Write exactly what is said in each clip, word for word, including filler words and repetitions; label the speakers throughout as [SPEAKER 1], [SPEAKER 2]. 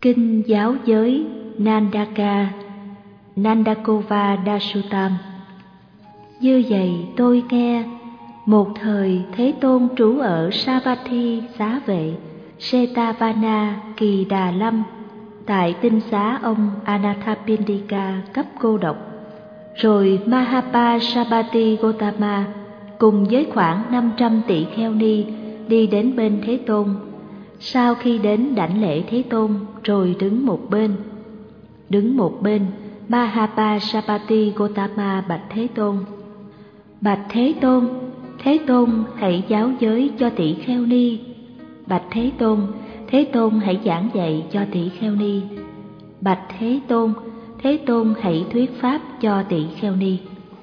[SPEAKER 1] Kinh giáo giới Nandaka Nandakova Dashutam. Như vậy tôi nghe, một thời Thế Tôn trú ở Savatthi xá vệ Setavana Kỳ Đà Lâm, tại tinh xá ông Anathapindika cấp cô độc. Rồi Mahapasabati Gotama cùng với khoảng năm trăm tỷ kheo ni đi đến bên Thế Tôn. Sau khi đến đảnh lễ Thế Tôn rồi đứng một bên. Đứng một bên, Mahapasabati Gotama bạch Thế Tôn: Bạch Thế Tôn, Thế Tôn hãy giáo giới cho tỷ kheo ni. Bạch Thế Tôn, Thế Tôn hãy giảng dạy cho tỷ kheo ni. Bạch Thế Tôn, Thế Tôn hãy thuyết pháp cho tỷ kheo ni.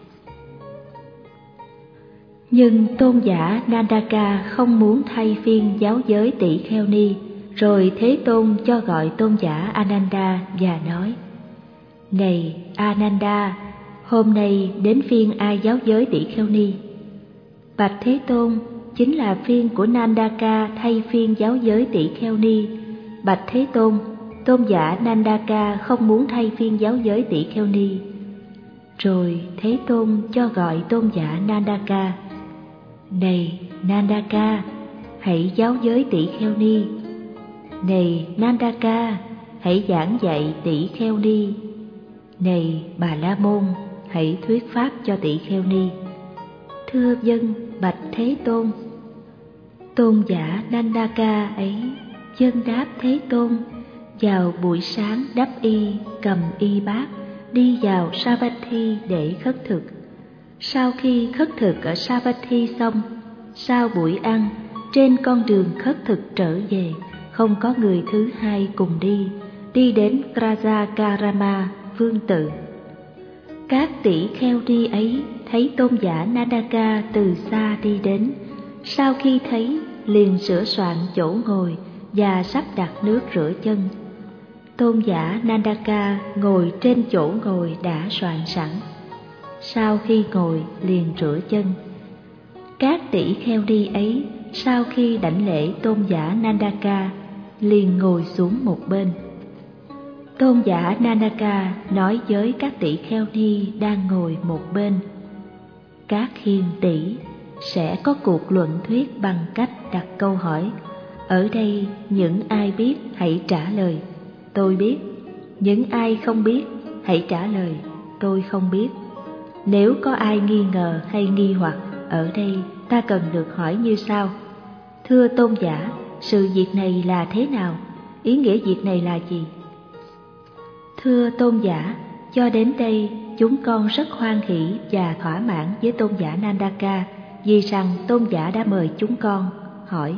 [SPEAKER 1] Nhưng tôn giả Nandaka không muốn thay phiên giáo giới tỷ kheo ni. Rồi Thế Tôn cho gọi tôn giả Ananda và nói: Này Ananda, hôm nay đến phiên ai giáo giới tỷ kheo ni? Bạch Thế Tôn, chính là phiên của Nandaka thay phiên giáo giới tỷ kheo ni. Bạch Thế Tôn, tôn giả Nandaka không muốn thay phiên giáo giới tỷ kheo ni. Rồi Thế Tôn cho gọi tôn giả Nandaka: Này Nandaka, hãy giáo giới tỷ kheo ni. Này Nandaka, hãy giảng dạy tỷ kheo ni. Này Bà La Môn, hãy thuyết pháp cho tỷ kheo ni. Thưa vâng, bạch Thế Tôn. Tôn giả Nandaka ấy vâng đáp Thế Tôn. Vào buổi sáng đắp y, cầm y bát, đi vào Savatthi để khất thực. Sau khi khất thực ở Savatthi xong, sau buổi ăn, trên con đường khất thực trở về, không có người thứ hai cùng đi, đi đến Krajakarama vương tự. Các tỷ kheo đi ấy thấy tôn giả Nandaka từ xa đi đến, sau khi thấy liền sửa soạn chỗ ngồi và sắp đặt nước rửa chân. Tôn giả Nandaka ngồi trên chỗ ngồi đã soạn sẵn. Sau khi ngồi liền rửa chân. Các tỷ kheo đi ấy sau khi đảnh lễ tôn giả Nandaka liền ngồi xuống một bên. Tôn giả Nandaka nói với các tỷ kheo ni đang ngồi một bên: Các hiền tỷ, sẽ có cuộc luận thuyết bằng cách đặt câu hỏi. Ở đây những ai biết hãy trả lời, tôi biết. Những ai không biết hãy trả lời, tôi không biết. Nếu có ai nghi ngờ hay nghi hoặc, ở đây ta cần được hỏi như sau: Thưa tôn giả, sự việc này là thế nào? Ý nghĩa việc này là gì? Thưa tôn giả, cho đến đây chúng con rất hoan hỷ và thỏa mãn với tôn giả Nandaka, vì rằng tôn giả đã mời chúng con. Hỏi: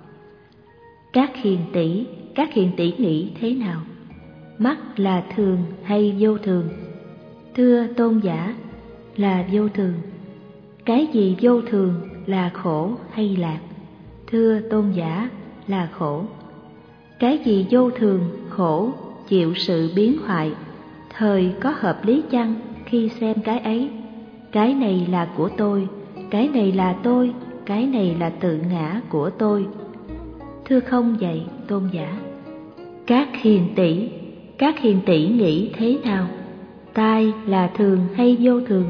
[SPEAKER 1] Các hiền tỷ, các hiền tỷ nghĩ thế nào? Mắt là thường hay vô thường? Thưa tôn giả, là vô thường. Cái gì vô thường, là khổ hay lạc? Thưa tôn giả, là khổ. Cái gì vô thường, khổ, chịu sự biến hoại, thời có hợp lý chăng khi xem cái ấy? Cái này là của tôi, cái này là tôi, cái này là tự ngã của tôi. Thưa không vậy tôn giả. Các hiền tỷ, các hiền tỷ nghĩ thế nào? Tai là thường hay vô thường?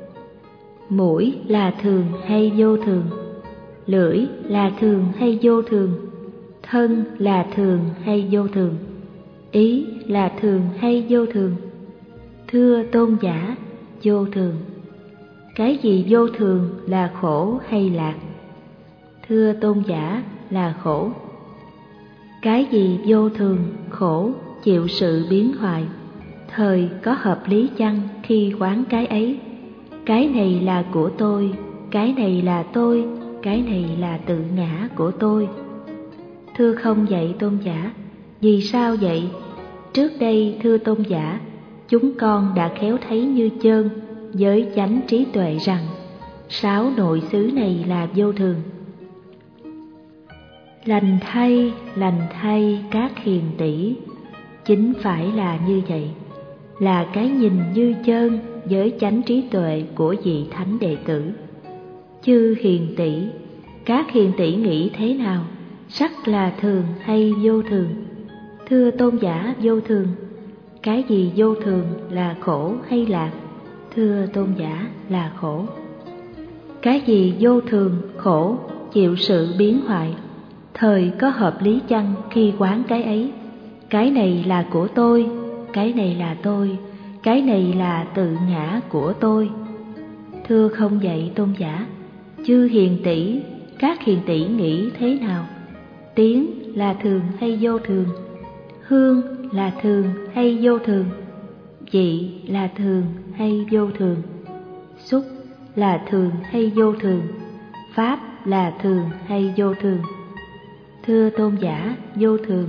[SPEAKER 1] Mũi là thường hay vô thường? Lưỡi là thường hay vô thường? Thân là thường hay vô thường? Ý là thường hay vô thường? Thưa tôn giả, vô thường. Cái gì vô thường, là khổ hay lạc? Thưa tôn giả, là khổ. Cái gì vô thường, khổ, chịu sự biến hoại, thời có hợp lý chăng khi quán cái ấy? Cái này là của tôi, cái này là tôi, cái này là tự ngã của tôi. Thưa không vậy tôn giả. Vì sao vậy? Trước đây thưa tôn giả, chúng con đã khéo thấy như chơn với chánh trí tuệ rằng sáu nội xứ này là vô thường. Lành thay, lành thay các hiền tỷ, chính phải là như vậy, là cái nhìn như chơn với chánh trí tuệ của vị thánh đệ tử. Chư hiền tỷ, các hiền tỷ nghĩ thế nào? Sắc là thường hay vô thường? Thưa tôn giả vô thường, cái gì vô thường là khổ hay lạc? Thưa tôn giả là khổ. Cái gì vô thường, khổ, chịu sự biến hoại, thời có hợp lý chăng khi quán cái ấy? Cái này là của tôi, cái này là tôi, cái này là tự ngã của tôi. Thưa không vậy tôn giả, chư hiền tỷ, các hiền tỷ nghĩ thế nào? Tiếng là thường hay vô thường? Hương là thường hay vô thường? Vị là thường hay vô thường? Xúc là thường hay vô thường? Pháp là thường hay vô thường? Thưa tôn giả vô thường.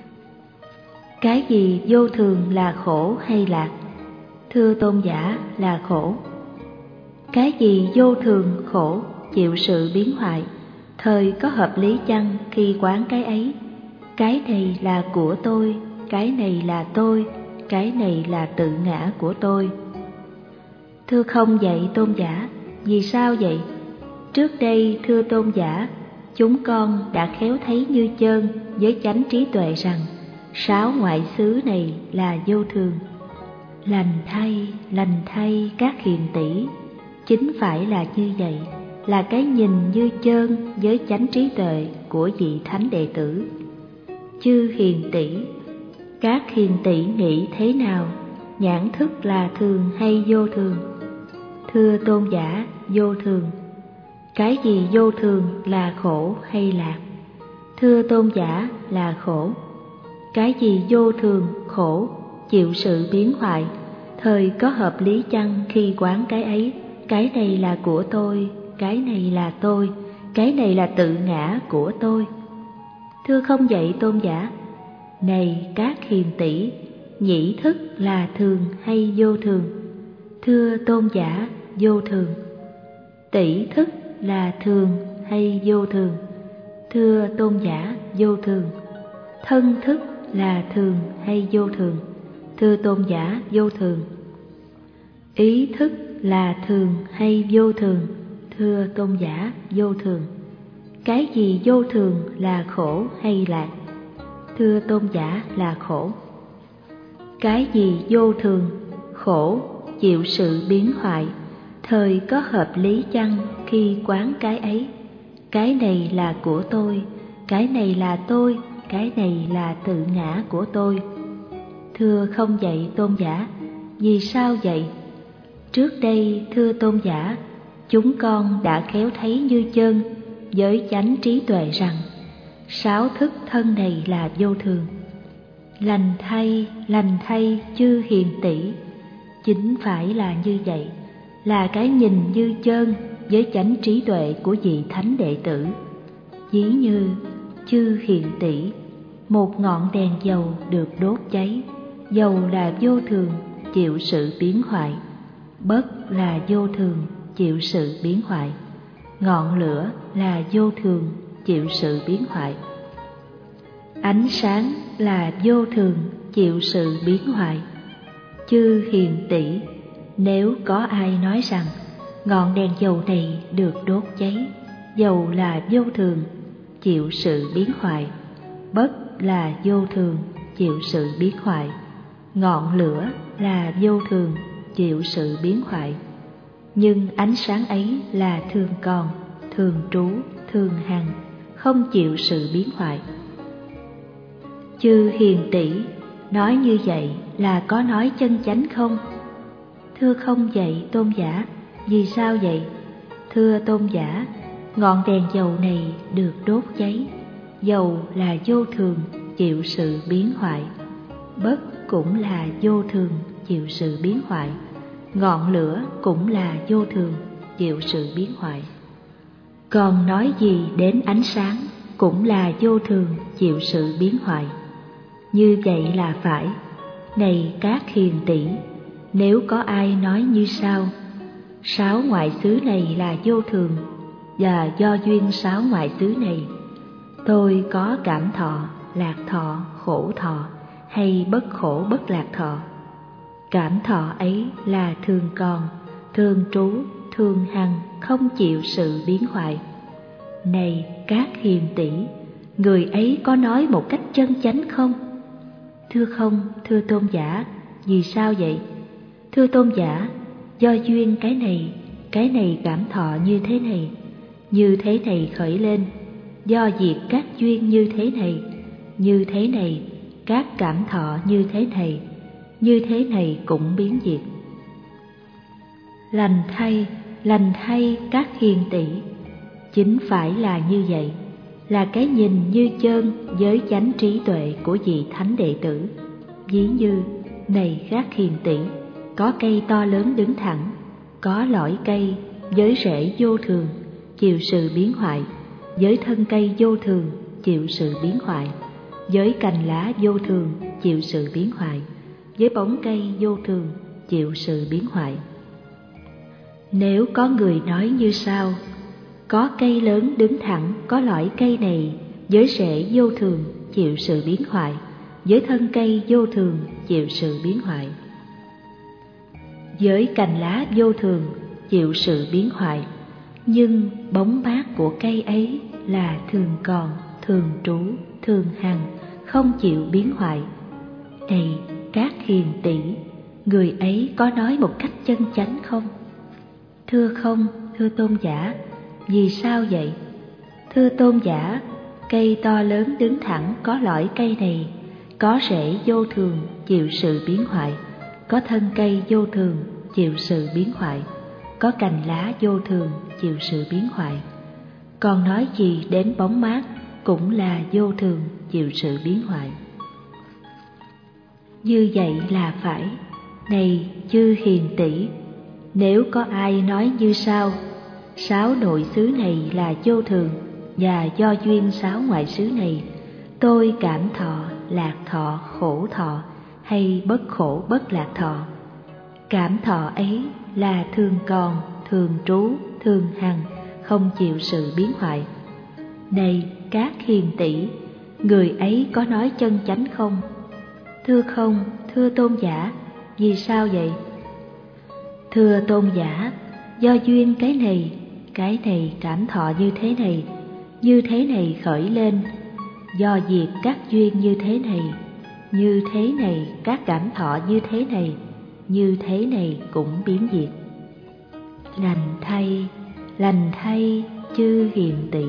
[SPEAKER 1] Cái gì vô thường là khổ hay lạc? Thưa tôn giả là khổ. Cái gì vô thường, khổ, chịu sự biến hoại, thời có hợp lý chăng khi quán cái ấy? Cái này là của tôi, cái này là tôi, cái này là tự ngã của tôi. Thưa không vậy tôn giả, vì sao vậy? Trước đây thưa tôn giả, chúng con đã khéo thấy như chơn với chánh trí tuệ rằng sáu ngoại xứ này là vô thường. Lành thay, lành thay các hiền tỷ, chính phải là như vậy, là cái nhìn như chơn với chánh trí tuệ của vị thánh đệ tử. Chư hiền tỷ, các hiền tỷ nghĩ thế nào? Nhãn thức là thường hay vô thường? Thưa tôn giả vô thường. Cái gì vô thường là khổ hay lạc? Thưa tôn giả là khổ. Cái gì vô thường, khổ, chịu sự biến hoại, thời có hợp lý chăng khi quán cái ấy? Cái này là của tôi, cái này là tôi, cái này là tự ngã của tôi. Thưa không vậy tôn giả. Này các hiền tỷ, nhĩ thức là thường hay vô thường? Thưa tôn giả vô thường. Tỷ thức là thường hay vô thường? Thưa tôn giả vô thường. Thân thức là thường hay vô thường? Thưa tôn giả vô thường. Ý thức là thường hay vô thường? Thưa tôn giả vô thường. Cái gì vô thường là khổ hay lạc? Thưa tôn giả là khổ. Cái gì vô thường, khổ, chịu sự biến hoại, thời có hợp lý chăng khi quán cái ấy? Cái này là của tôi, cái này là tôi, cái này là tự ngã của tôi. Thưa không vậy tôn giả, vì sao vậy? Trước đây thưa tôn giả, chúng con đã khéo thấy như chơn với chánh trí tuệ rằng sáu thức thân này là vô thường. Lành thay, lành thay chư hiền tỷ, chính phải là như vậy, là cái nhìn như chơn với chánh trí tuệ của vị thánh đệ tử. Ví như chư hiền tỷ, một ngọn đèn dầu được đốt cháy, dầu là vô thường, chịu sự biến hoại. Bất là vô thường, chịu sự biến hoại. Ngọn lửa là vô thường, chịu sự biến hoại. Ánh sáng là vô thường, chịu sự biến hoại. Chư hiền tỷ, nếu có ai nói rằng ngọn đèn dầu này được đốt cháy, dầu là vô thường, chịu sự biến hoại. Bất là vô thường, chịu sự biến hoại. Ngọn lửa là vô thường, chịu sự biến hoại. Nhưng ánh sáng ấy là thường còn, thường trú, thường hằng, không chịu sự biến hoại. Chư hiền tỷ, nói như vậy là có nói chân chánh không? Thưa không vậy tôn giả, vì sao vậy? Thưa tôn giả, ngọn đèn dầu này được đốt cháy, dầu là vô thường, chịu sự biến hoại. Bất cũng là vô thường, chịu sự biến hoại. Ngọn lửa cũng là vô thường, chịu sự biến hoại. Còn nói gì đến ánh sáng, cũng là vô thường, chịu sự biến hoại. Như vậy là phải. Này các hiền tỷ, nếu có ai nói như sau: sáu ngoại xứ này là vô thường, và do duyên sáu ngoại xứ này, tôi có cảm thọ, lạc thọ, khổ thọ, hay bất khổ bất lạc thọ. Cảm thọ ấy là thường còn, thường trú, thường hằng, không chịu sự biến hoại. Này các hiền tỷ, người ấy có nói một cách chân chánh không? Thưa không, thưa tôn giả, vì sao vậy? Thưa tôn giả, do duyên cái này, cái này cảm thọ như thế này, như thế này khởi lên, do diệt các duyên như thế này, như thế này, các cảm thọ như thế này, như thế này cũng biến diệt. Lành thay, lành thay các hiền tỷ, chính phải là như vậy, là cái nhìn như chơn với chánh trí tuệ của vị thánh đệ tử. Ví như, này các hiền tỷ, có cây to lớn đứng thẳng, có lõi cây với rễ vô thường, chịu sự biến hoại, với thân cây vô thường, chịu sự biến hoại, với cành lá vô thường, chịu sự biến hoại, với bóng cây vô thường, chịu sự biến hoại. Nếu có người nói như sau: có cây lớn đứng thẳng, có lõi cây này, với rễ vô thường, chịu sự biến hoại, với thân cây vô thường, chịu sự biến hoại, với cành lá vô thường, chịu sự biến hoại, nhưng bóng mát của cây ấy là thường còn, thường trú, thường hằng, không chịu biến hoại. Này các hiền tỷ, người ấy có nói một cách chân chánh không? Thưa không, thưa tôn giả, vì sao vậy? Thưa tôn giả, cây to lớn đứng thẳng có lõi cây này, có rễ vô thường, chịu sự biến hoại, có thân cây vô thường, chịu sự biến hoại, có cành lá vô thường, chịu sự biến hoại. Còn nói gì đến bóng mát cũng là vô thường, chịu sự biến hoại. Như vậy là phải. Này chư hiền tỷ, nếu có ai nói như sau: sáu nội xứ này là vô thường, và do duyên sáu ngoại xứ này, tôi cảm thọ, lạc thọ, khổ thọ, hay bất khổ bất lạc thọ. Cảm thọ ấy là thường còn, thường trú, thường hằng, không chịu sự biến hoại. Này các hiền tỷ, người ấy có nói chân chánh không? Thưa không, thưa tôn giả, vì sao vậy? Thưa tôn giả, do duyên cái này, cái này cảm thọ như thế này, như thế này khởi lên, do diệt các duyên như thế này, như thế này các cảm thọ như thế này, như thế này cũng biến diệt. Lành thay, lành thay chư hiền tỷ.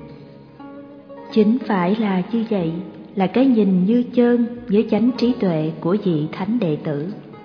[SPEAKER 1] Chính phải là như vậy, là cái nhìn như chơn với chánh trí tuệ của vị thánh đệ tử.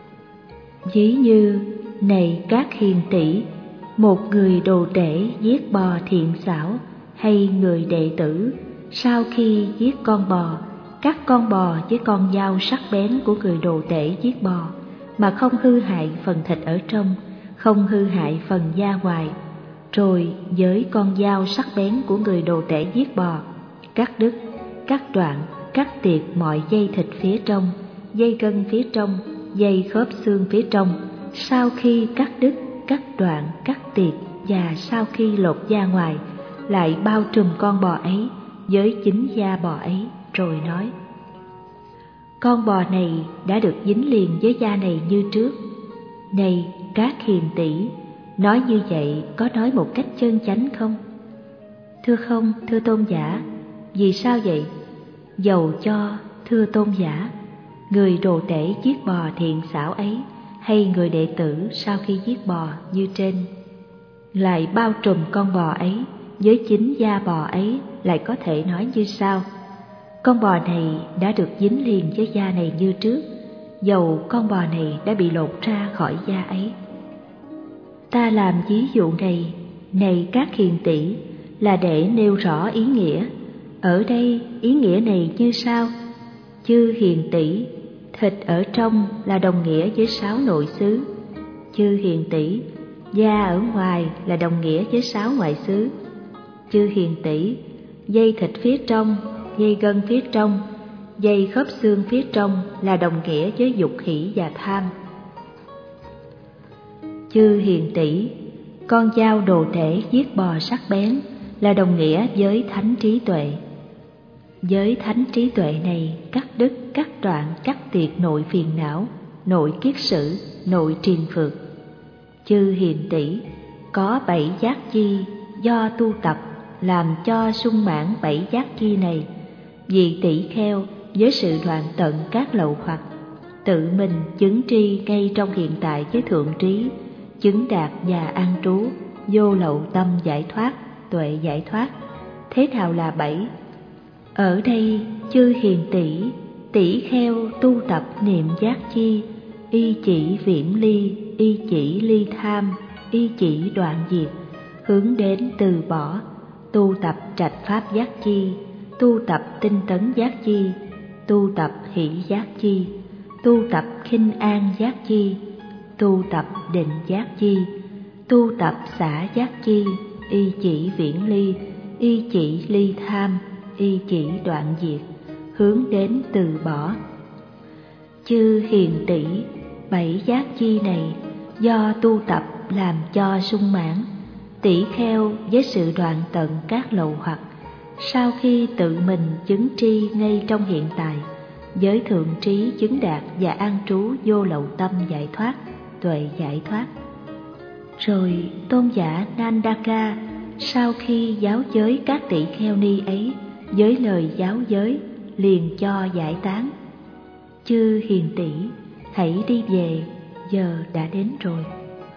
[SPEAKER 1] Ví như, này các hiền tỷ, một người đồ tể giết bò thiện xảo, hay người đệ tử sau khi giết con bò, cắt con bò với con dao sắc bén của người đồ tể giết bò, mà không hư hại phần thịt ở trong, không hư hại phần da ngoài, rồi với con dao sắc bén của người đồ tể giết bò, cắt đứt, cắt đoạn, cắt tiệt mọi dây thịt phía trong, dây gân phía trong, dây khớp xương phía trong. Sau khi cắt đứt, cắt đoạn, cắt tiệt và sau khi lột da ngoài, lại bao trùm con bò ấy với chính da bò ấy, rồi nói: con bò này đã được dính liền với da này như trước. Này các hiền tỷ, nói như vậy có nói một cách chân chánh không? Thưa không, thưa tôn giả, vì sao vậy? Dầu cho, thưa tôn giả, người đồ tể giết bò thiện xảo ấy, hay người đệ tử sau khi giết bò như trên, lại bao trùm con bò ấy với chính da bò ấy, lại có thể nói như sau: con bò này đã được dính liền với da này như trước, dầu con bò này đã bị lột ra khỏi da ấy. Ta làm ví dụ này, này các hiền tỷ, là để nêu rõ ý nghĩa. Ở đây ý nghĩa này như sau: chư hiền tỷ, thịt ở trong là đồng nghĩa với sáu nội xứ. Chư hiền tỷ, da ở ngoài là đồng nghĩa với sáu ngoại xứ. Chư hiền tỷ, dây thịt phía trong, dây gân phía trong, dây khớp xương phía trong là đồng nghĩa với dục hỷ và tham. Chư hiền tỷ, con dao đồ tể giết bò sắc bén là đồng nghĩa với thánh trí tuệ. Với thánh trí tuệ này, cắt đứt, cắt đoạn, cắt tiệt nội phiền não, nội kiết sử, nội triền phược. Chư hiền tỷ, có bảy giác chi do tu tập làm cho sung mãn bảy giác chi này. Vị tỷ kheo với sự đoạn tận các lậu hoặc, tự mình chứng tri ngay trong hiện tại với thượng trí, chứng đạt và an trú, vô lậu tâm giải thoát, tuệ giải thoát. Thế nào là bảy? Ở đây chư hiền tỷ, tỷ kheo tu tập niệm giác chi, y chỉ viễn ly, y chỉ ly tham, y chỉ đoạn diệt, hướng đến từ bỏ, tu tập trạch pháp giác chi, tu tập tinh tấn giác chi, tu tập hỷ giác chi, tu tập khinh an giác chi, tu tập định giác chi, tu tập xả giác chi, y chỉ viễn ly, y chỉ ly tham, y chỉ đoạn diệt, hướng đến từ bỏ. Chư hiền tỷ, bảy giác chi này do tu tập làm cho sung mãn, tỷ kheo với sự đoạn tận các lậu hoặc, sau khi tự mình chứng tri ngay trong hiện tại, với thượng trí chứng đạt và an trú vô lậu tâm giải thoát, tuệ giải thoát. Rồi tôn giả Nandaka sau khi giáo giới các tỷ kheo ni ấy với lời giáo giới liền cho giải tán: chư hiền tỷ, hãy đi về, giờ đã đến rồi.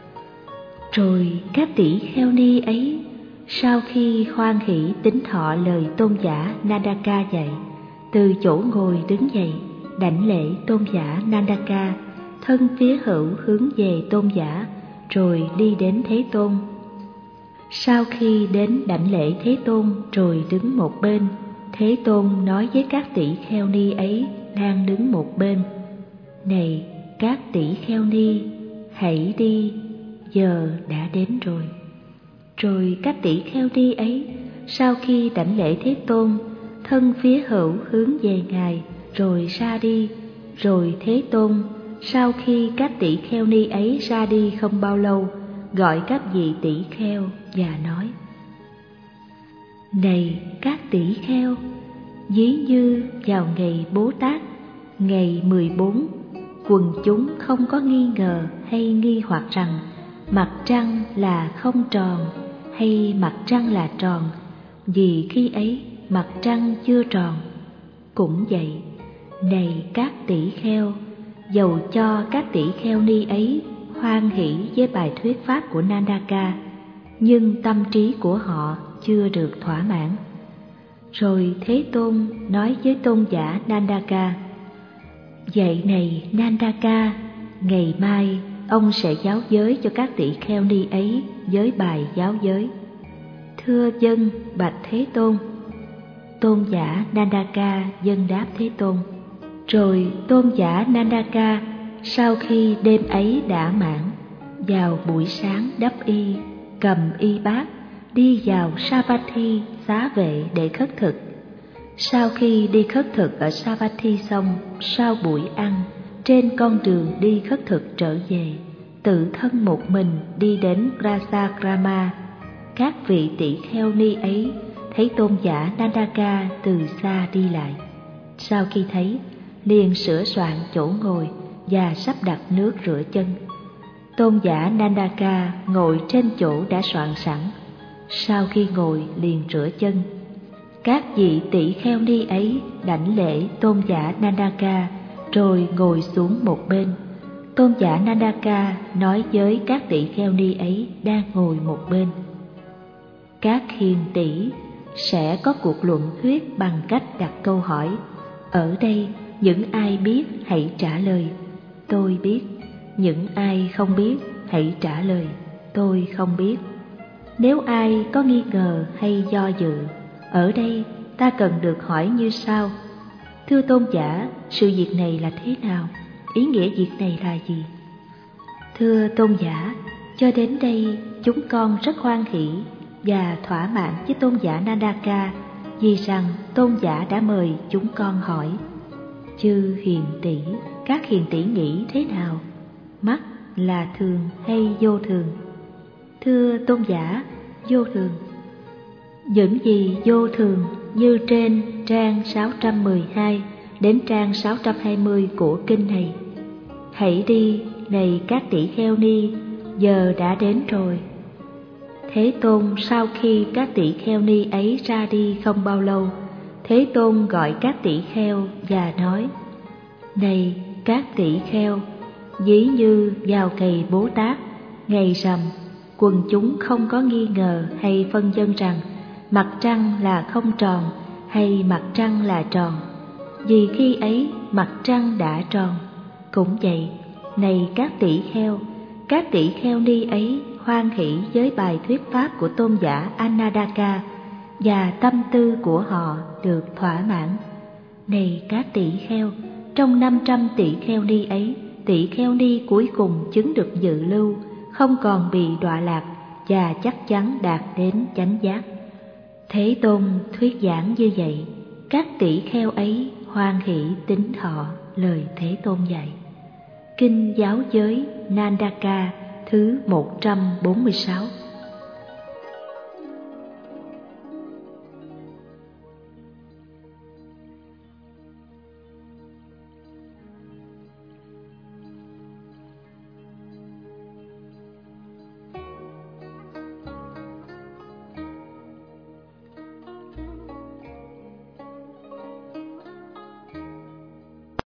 [SPEAKER 1] Rồi các tỷ kheo ni ấy sau khi hoan hỷ tín thọ lời tôn giả Nandaka dạy, từ chỗ ngồi đứng dậy, đảnh lễ tôn giả Nandaka, thân phía hữu hướng về tôn giả, rồi đi đến Thế Tôn. Sau khi đến đảnh lễ Thế Tôn rồi đứng một bên, Thế Tôn nói với các tỷ kheo ni ấy đang đứng một bên: này các tỷ kheo ni, hãy đi, giờ đã đến rồi. Rồi các tỷ kheo ni ấy sau khi đảnh lễ Thế Tôn, thân phía hữu hướng về Ngài rồi ra đi. Rồi Thế Tôn sau khi các tỷ kheo ni ấy ra đi không bao lâu, gọi các vị tỷ kheo và nói: này các tỷ kheo, ví như vào ngày Bố Tát, ngày mười bốn, quần chúng không có nghi ngờ hay nghi hoặc rằng mặt trăng là không tròn hay mặt trăng là tròn, vì khi ấy mặt trăng chưa tròn. Cũng vậy, này các tỷ kheo, dầu cho các tỷ kheo ni ấy hoan hỷ với bài thuyết pháp của Nandaka, nhưng tâm trí của họ chưa được thỏa mãn. Rồi Thế Tôn nói với tôn giả Nandaka: vậy này Nandaka, ngày mai ông sẽ giáo giới cho các tỷ kheo ni ấy với bài giáo giới. Thưa vâng, bạch Thế Tôn. Tôn giả Nandaka vâng đáp Thế Tôn. Rồi tôn giả Nandaka sau khi đêm ấy đã mãn, vào buổi sáng đắp y, cầm y bát, đi vào Savatthi xá vệ để khất thực. Sau khi đi khất thực ở Savatthi xong, sau buổi ăn, trên con đường đi khất thực trở về, tự thân một mình đi đến Prasakrama. Các vị tỷ kheo ni ấy thấy tôn giả Nandaka từ xa đi lại. Sau khi thấy, liền sửa soạn chỗ ngồi và sắp đặt nước rửa chân. Tôn giả Nandaka ngồi trên chỗ đã soạn sẵn. Sau khi ngồi liền rửa chân. Các vị tỷ kheo ni ấy đảnh lễ tôn giả Nandaka rồi ngồi xuống một bên. Tôn giả Nandaka nói với các tỷ kheo ni ấy đang ngồi một bên: các hiền tỷ, sẽ có cuộc luận thuyết bằng cách đặt câu hỏi. Ở đây những ai biết hãy trả lời, tôi biết. Những ai không biết hãy trả lời, tôi không biết. Nếu ai có nghi ngờ hay do dự, ở đây ta cần được hỏi như sau: thưa tôn giả, sự việc này là thế nào? Ý nghĩa việc này là gì? Thưa tôn giả, cho đến đây chúng con rất hoan hỷ và thỏa mãn với tôn giả Nandaka, vì rằng tôn giả đã mời chúng con hỏi. Chư hiền tỷ, các hiền tỷ nghĩ thế nào? Mắt là thường hay vô thường? Thưa tôn giả, vô thường. Những gì vô thường như trên trang sáu trăm mười hai đến trang sáu trăm hai mươi của kinh này. Hãy đi, này các tỷ kheo ni, giờ đã đến rồi. Thế Tôn sau khi các tỷ kheo ni ấy ra đi không bao lâu, Thế Tôn gọi các tỷ kheo và nói: Này các tỷ kheo, ví như vào ngày Bố Tát, ngày rằm, quần chúng không có nghi ngờ hay phân vân rằng mặt trăng là không tròn hay mặt trăng là tròn, vì khi ấy mặt trăng đã tròn. Cũng vậy, này các tỷ kheo, các tỷ kheo ni ấy hoan hỷ với bài thuyết pháp của tôn giả Anandaka, và tâm tư của họ được thỏa mãn. Này các tỷ kheo, trong năm trăm tỷ kheo ni ấy, tỷ kheo ni cuối cùng chứng được dự lưu, không còn bị đọa lạc và chắc chắn đạt đến chánh giác. Thế Tôn thuyết giảng như vậy, các tỷ kheo ấy hoan hỷ tín thọ lời Thế Tôn dạy. Kinh Giáo Giới Nandaka thứ một trăm bốn mươi sáu.